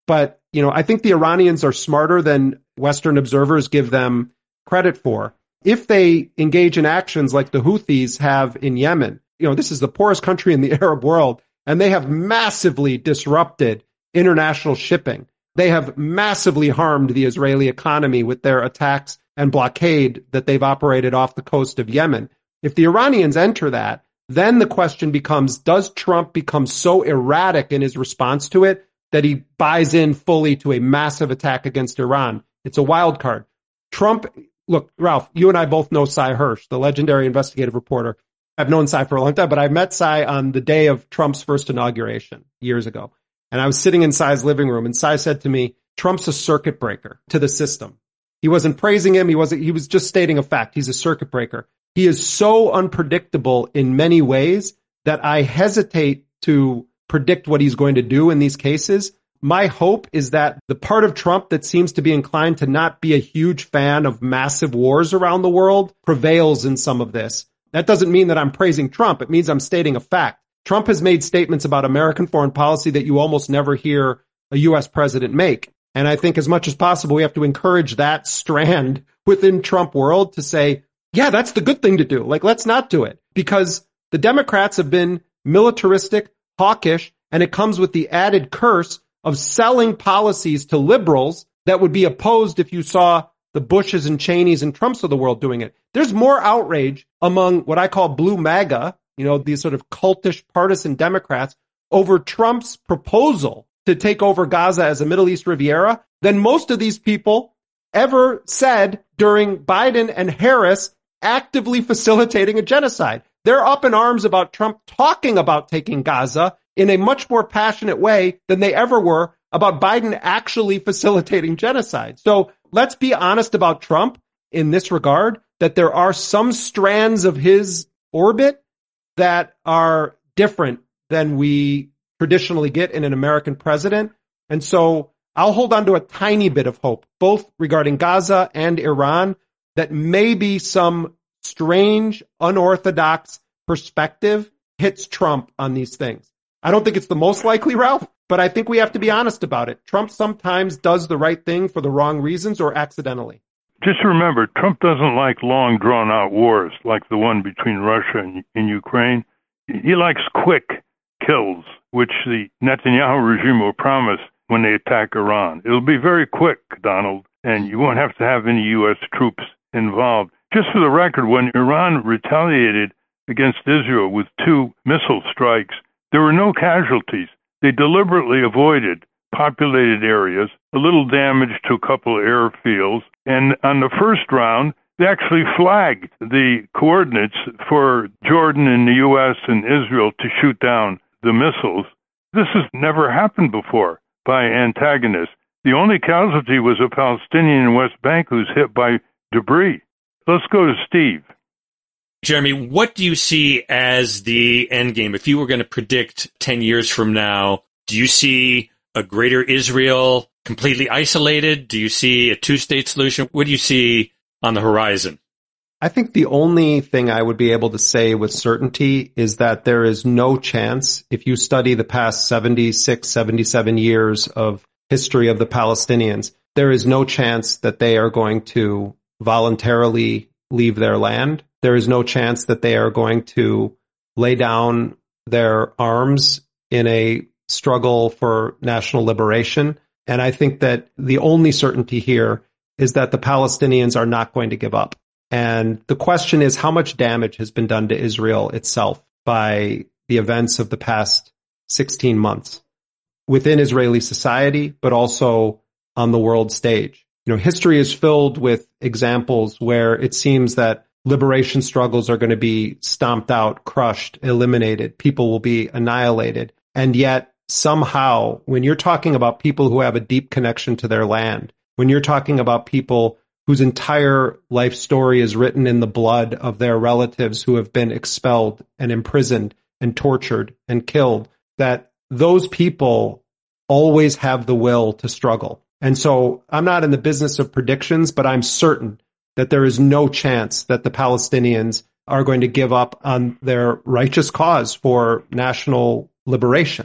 But, I think the Iranians are smarter than Western observers give them credit for. If they engage in actions like the Houthis have in Yemen, this is the poorest country in the Arab world, and they have massively disrupted international shipping. They have massively harmed the Israeli economy with their attacks and blockade that they've operated off the coast of Yemen. If the Iranians enter that, then the question becomes, does Trump become so erratic in his response to it that he buys in fully to a massive attack against Iran? It's a wild card. Trump, look, Ralph, you and I both know Sy Hersh, the legendary investigative reporter. I've known Sy for a long time, but I met Sy on the day of Trump's first inauguration years ago. And I was sitting in Sy's living room, and Sy said to me, Trump's a circuit breaker to the system. He wasn't praising him. He was just stating a fact. He's a circuit breaker. He is so unpredictable in many ways that I hesitate to predict what he's going to do in these cases. My hope is that the part of Trump that seems to be inclined to not be a huge fan of massive wars around the world prevails in some of this. That doesn't mean that I'm praising Trump. It means I'm stating a fact. Trump has made statements about American foreign policy that you almost never hear a U.S. president make. And I think as much as possible, we have to encourage that strand within Trump world to say, yeah, that's the good thing to do. Let's not do it, because the Democrats have been militaristic, hawkish, and it comes with the added curse of selling policies to liberals that would be opposed if you saw the Bushes and Cheneys and Trumps of the world doing it. There's more outrage among what I call blue MAGA, these sort of cultish partisan Democrats, over Trump's proposal to take over Gaza as a Middle East Riviera than most of these people ever said during Biden and Harris actively facilitating a genocide. They're up in arms about Trump talking about taking Gaza in a much more passionate way than they ever were about Biden actually facilitating genocide. So let's be honest about Trump in this regard, that there are some strands of his orbit that are different than we traditionally get in an American president. And so I'll hold on to a tiny bit of hope, both regarding Gaza and Iran, that maybe some strange, unorthodox perspective hits Trump on these things. I don't think it's the most likely, Ralph, but I think we have to be honest about it. Trump sometimes does the right thing for the wrong reasons or accidentally. Just remember, Trump doesn't like long, drawn-out wars like the one between Russia and Ukraine. He likes quick kills, which the Netanyahu regime will promise when they attack Iran. It'll be very quick, Donald, and you won't have to have any U.S. troops involved. Just for the record, when Iran retaliated against Israel with 2 missile strikes, there were no casualties. They deliberately avoided populated areas, a little damage to a couple of airfields, and on the first round, they actually flagged the coordinates for Jordan and the U.S. and Israel to shoot down the missiles. This has never happened before by antagonists. The only casualty was a Palestinian in West Bank who's hit by debris. Let's go to Steve. Jeremy, what do you see as the end game? If you were going to predict 10 years from now, do you see a greater Israel completely isolated? Do you see a two-state solution? What do you see on the horizon? I think the only thing I would be able to say with certainty is that there is no chance, if you study the past 76, 77 years of history of the Palestinians, there is no chance that they are going to voluntarily leave their land. There is no chance that they are going to lay down their arms in a struggle for national liberation. And I think that the only certainty here is that the Palestinians are not going to give up. And the question is, how much damage has been done to Israel itself by the events of the past 16 months within Israeli society, but also on the world stage? History is filled with examples where it seems that liberation struggles are going to be stomped out, crushed, eliminated. People will be annihilated. And yet, somehow, when you're talking about people who have a deep connection to their land, when you're talking about people whose entire life story is written in the blood of their relatives who have been expelled and imprisoned and tortured and killed, that those people always have the will to struggle. And so I'm not in the business of predictions, but I'm certain that there is no chance that the Palestinians are going to give up on their righteous cause for national liberation.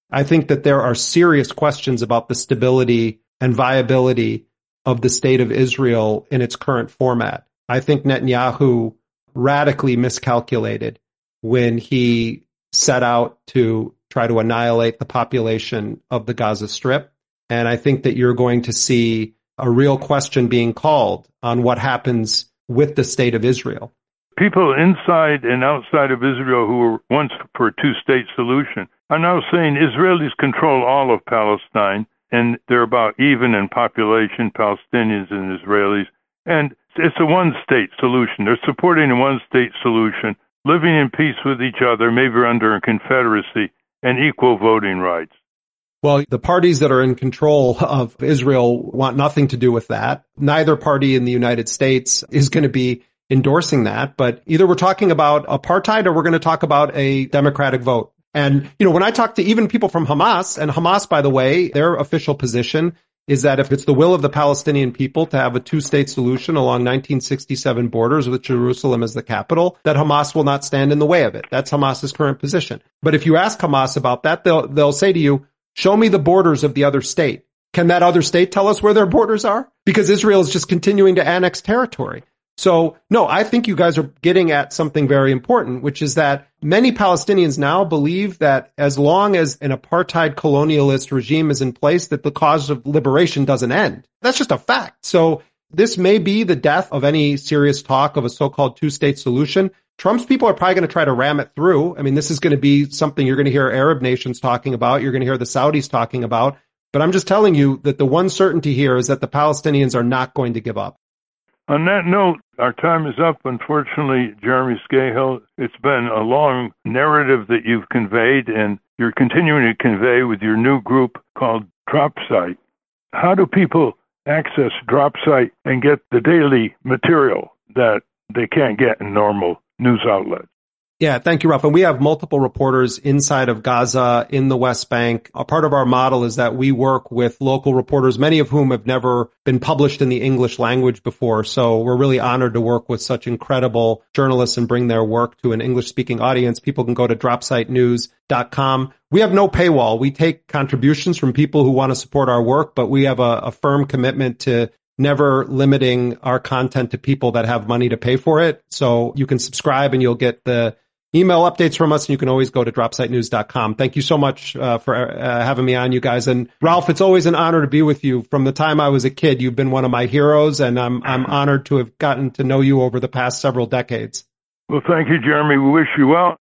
I think that there are serious questions about the stability and viability of the state of Israel in its current format. I think Netanyahu radically miscalculated when he set out to try to annihilate the population of the Gaza Strip. And I think that you're going to see a real question being called on what happens with the state of Israel. People inside and outside of Israel who were once for a two-state solution are now saying Israelis control all of Palestine, and they're about even in population, Palestinians and Israelis. And it's a one-state solution. They're supporting a one-state solution, living in peace with each other, maybe under a confederacy, and equal voting rights. Well, the parties that are in control of Israel want nothing to do with that. Neither party in the United States is going to be endorsing that. But either we're talking about apartheid or we're going to talk about a democratic vote. And, when I talk to even people from Hamas, and Hamas, by the way, their official position is that if it's the will of the Palestinian people to have a two-state solution along 1967 borders with Jerusalem as the capital, that Hamas will not stand in the way of it. That's Hamas's current position. But if you ask Hamas about that, they'll say to you, show me the borders of the other state. Can that other state tell us where their borders are? Because Israel is just continuing to annex territory. So, no, I think you guys are getting at something very important, which is that many Palestinians now believe that as long as an apartheid colonialist regime is in place, that the cause of liberation doesn't end. That's just a fact. So this may be the death of any serious talk of a so-called two-state solution. Trump's people are probably going to try to ram it through. I mean, this is going to be something you're going to hear Arab nations talking about. You're going to hear the Saudis talking about. But I'm just telling you that the one certainty here is that the Palestinians are not going to give up. On that note, our time is up. Unfortunately, Jeremy Scahill, it's been a long narrative that you've conveyed, and you're continuing to convey with your new group called DropSite. How do people access DropSite and get the daily material that they can't get in normal news outlets? Yeah, thank you, Ralph. And we have multiple reporters inside of Gaza, in the West Bank. A part of our model is that we work with local reporters, many of whom have never been published in the English language before. So we're really honored to work with such incredible journalists and bring their work to an English-speaking audience. People can go to dropsitenews.com. We have no paywall. We take contributions from people who want to support our work, but we have a firm commitment to never limiting our content to people that have money to pay for it. So you can subscribe and you'll get the email updates from us, and you can always go to dropsitenews.com. Thank you so much for having me on, you guys. And Ralph, it's always an honor to be with you. From the time I was a kid, you've been one of my heroes, and I'm honored to have gotten to know you over the past several decades. Well, thank you, Jeremy. We wish you well.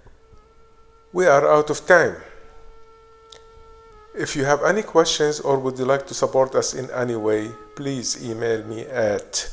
We are out of time. If you have any questions or would you like to support us in any way, please email me at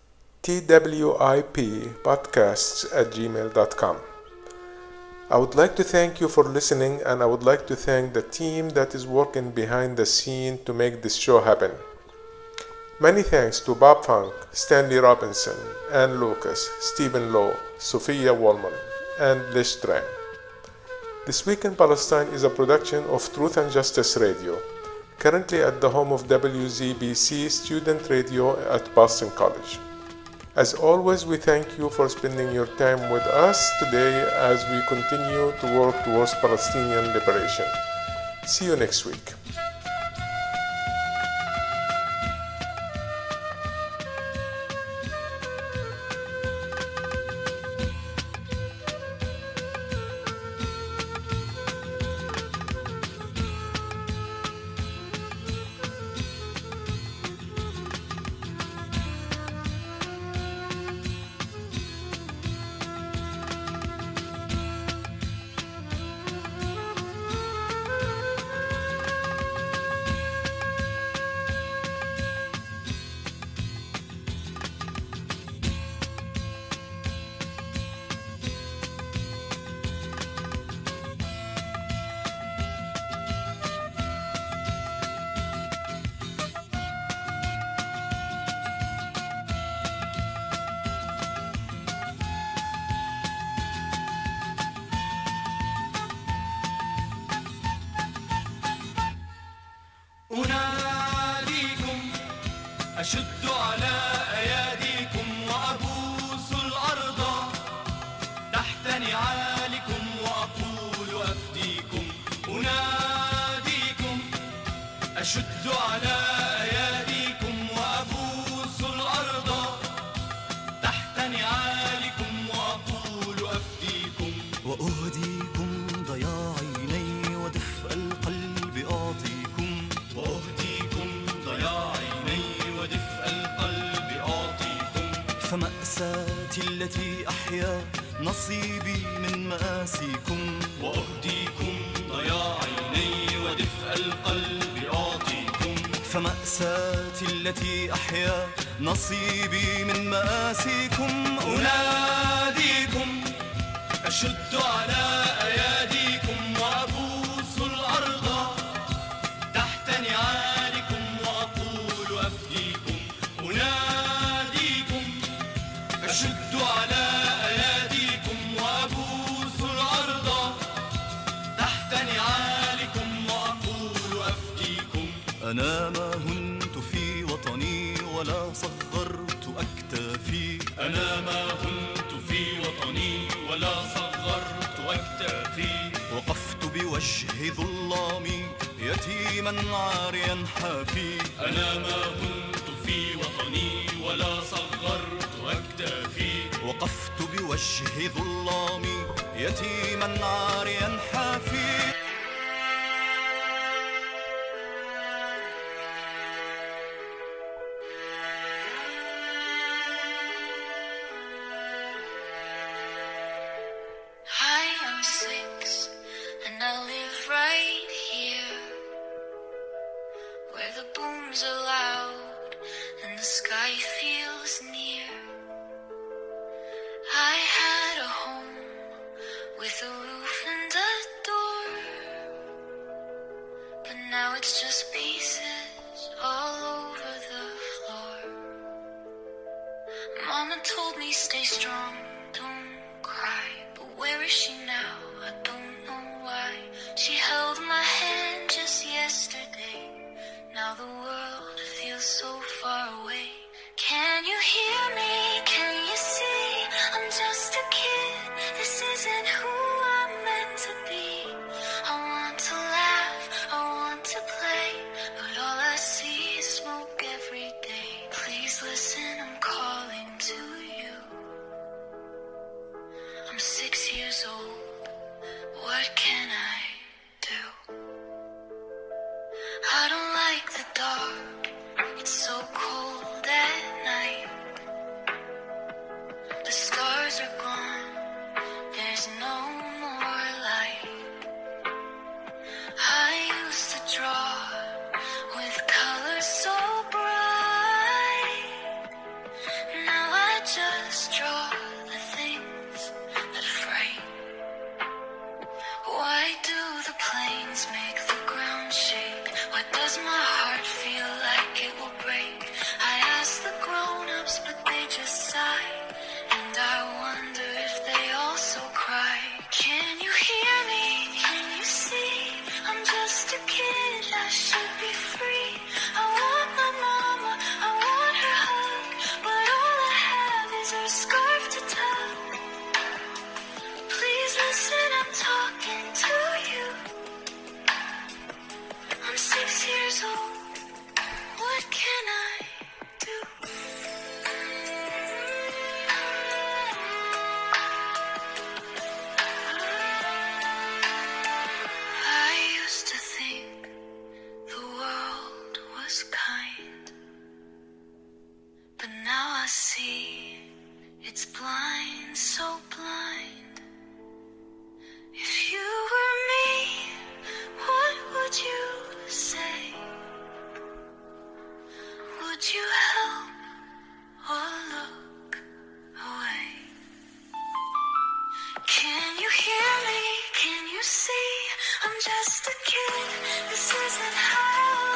twippodcasts@gmail.com. I would like to thank you for listening, and I would like to thank the team that is working behind the scene to make this show happen. Many thanks to Bob Funk, Stanley Robinson, Ann Lucas, Stephen Lowe, Sophia Wallman, and Liz Tran. This Week in Palestine is a production of Truth and Justice Radio, currently at the home of WZBC Student Radio at Boston College. As always, we thank you for spending your time with us today as we continue to work towards Palestinian liberation. See you next week. أشد على أياديكم وأبوس الأرض تحت نعالكم وأقول أفديكم. أشد على أياديكم وأبوس الأرض تحت نعالكم وأقول أفديكم وأهديكم ضياع عيني ودفء القلب أعطيكم وأهديكم ضياع عيني ودفء القلب أعطيكم فمأساتي التي أحيا نصيبي من مآسيكم وأهديكم ضياع عيني ودفء القلب أعطيكم فمأساتي التي أحيا نصيبي من مآسيكم أناديكم أشد على أياديكم وأبوس الأرض تحت نعالكم وأقول أفديكم أناديكم أشد على أياديكم وأبوس الأرض تحت نعالكم وأقول أفديكم أنا ما هنت في وطني ولا صغرت أكتافي أنا ما هنت في وطني ولا صغرت أكتافي وقفت بوجه ظلامي يتيما عاريا حافي أنا ما هنت في وطني ولا صغرت أكتافي وقفت بوجه ظلامي يتيما عاريا حافي I am 6 and I live right here where the booms are loud and the sky feels near. I had a home with a roof and a door, but now it's just pieces all over the floor. Mama told me stay strong, don't cry, but where is she now? I don't know why. She held my hand just yesterday. Now the world feels so far away. Can you hear me? Can you see? I'm just a kid. This isn't who I'm meant to be. I want to laugh, I want to play, but all I see is smoke every day. Please listen, I'm calling to you. I'm 6 years old. What can I do? I don't like the dark. It's so cold at night. The stars are gone. There's no more light. I used to draw with colors so bright. Now I just draw the things that fright. Why do the planes make the ground shake? Why does my heart feel like it will break? I ask the grown-ups, but they just sigh, and I wonder if they also cry. Can you hear me? Can you see? I'm just a kid, I should be free. I want my mama, I want her hug, but all I have is her scarf to tug. Please listen, I'm talking to you. I'm 6 years old. What can I do? I used to think the world was kind, but now I see it's blind, so blind. If you were me, what would you say? Would you help or look away? Can you hear me? Can you see? I'm just a kid. This isn't how